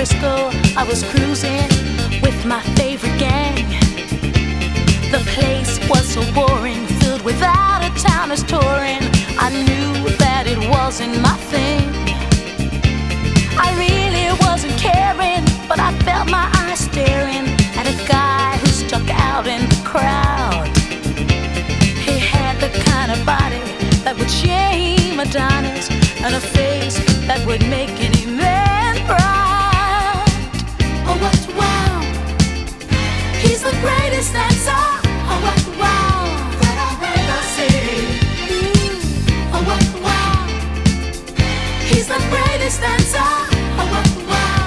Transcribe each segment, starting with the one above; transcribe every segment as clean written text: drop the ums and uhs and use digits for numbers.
Frisco, I was cruising with my favorite gang. The place was so boring, filled with out-of-towners touring. I knew that it wasn't my thing. I really wasn't caring, but I felt my eyes staring at a guy who stuck out in the crowd. He had the kind of body that would shame Adonis, and a face that would make any man proud. Oh, what wow! He's the greatest dancer. Oh, what wow! That I've ever seen. Oh, what wow! He's the greatest dancer. Oh, what wow!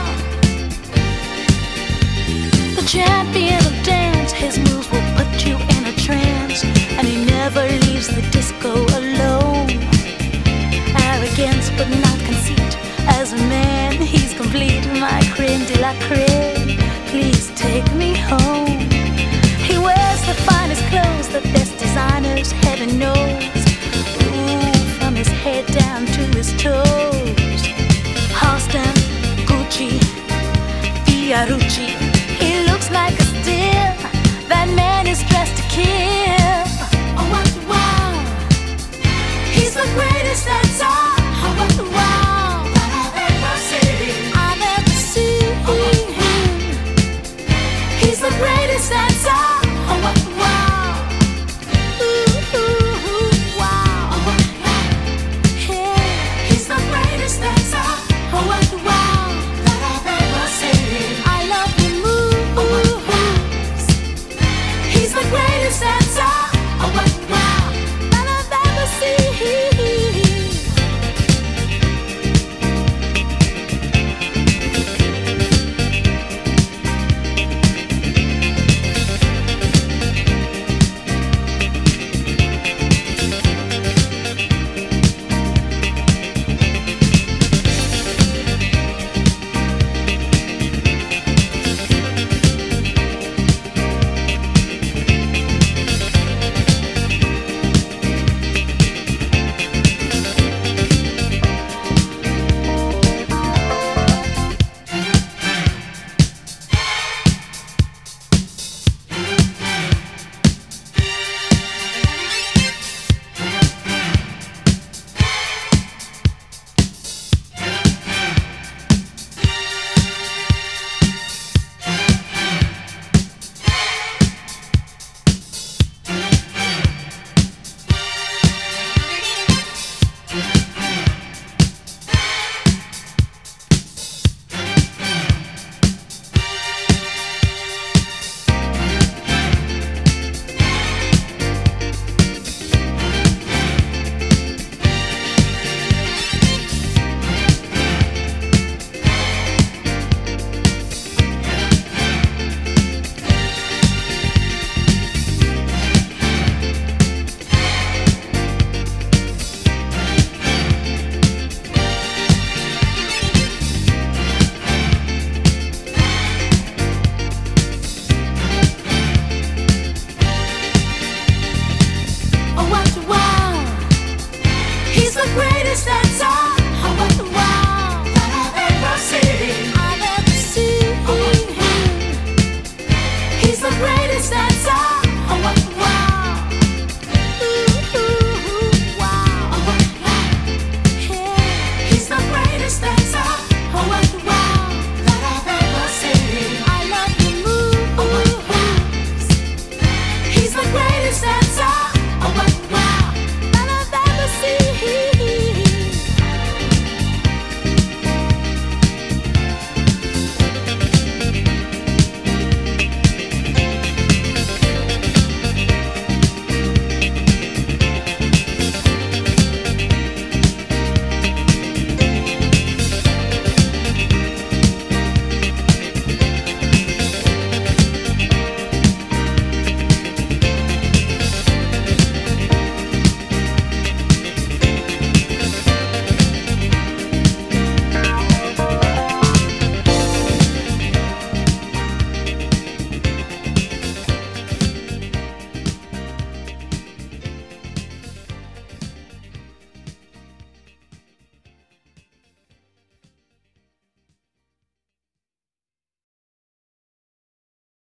The champion of dance, his moves will put you in a trance, and he never leaves the disco alone. Arrogance but not conceit, as a man he's complete. My creme de la creme, please take me home. He wears the finest clothes, the best designers, heaven knows. Ooh, from his head down to his toes. Halston, Gucci, Fiorucci, he looks like a steal. That man is dressed to kill. Oh, what wow! He's the greatest.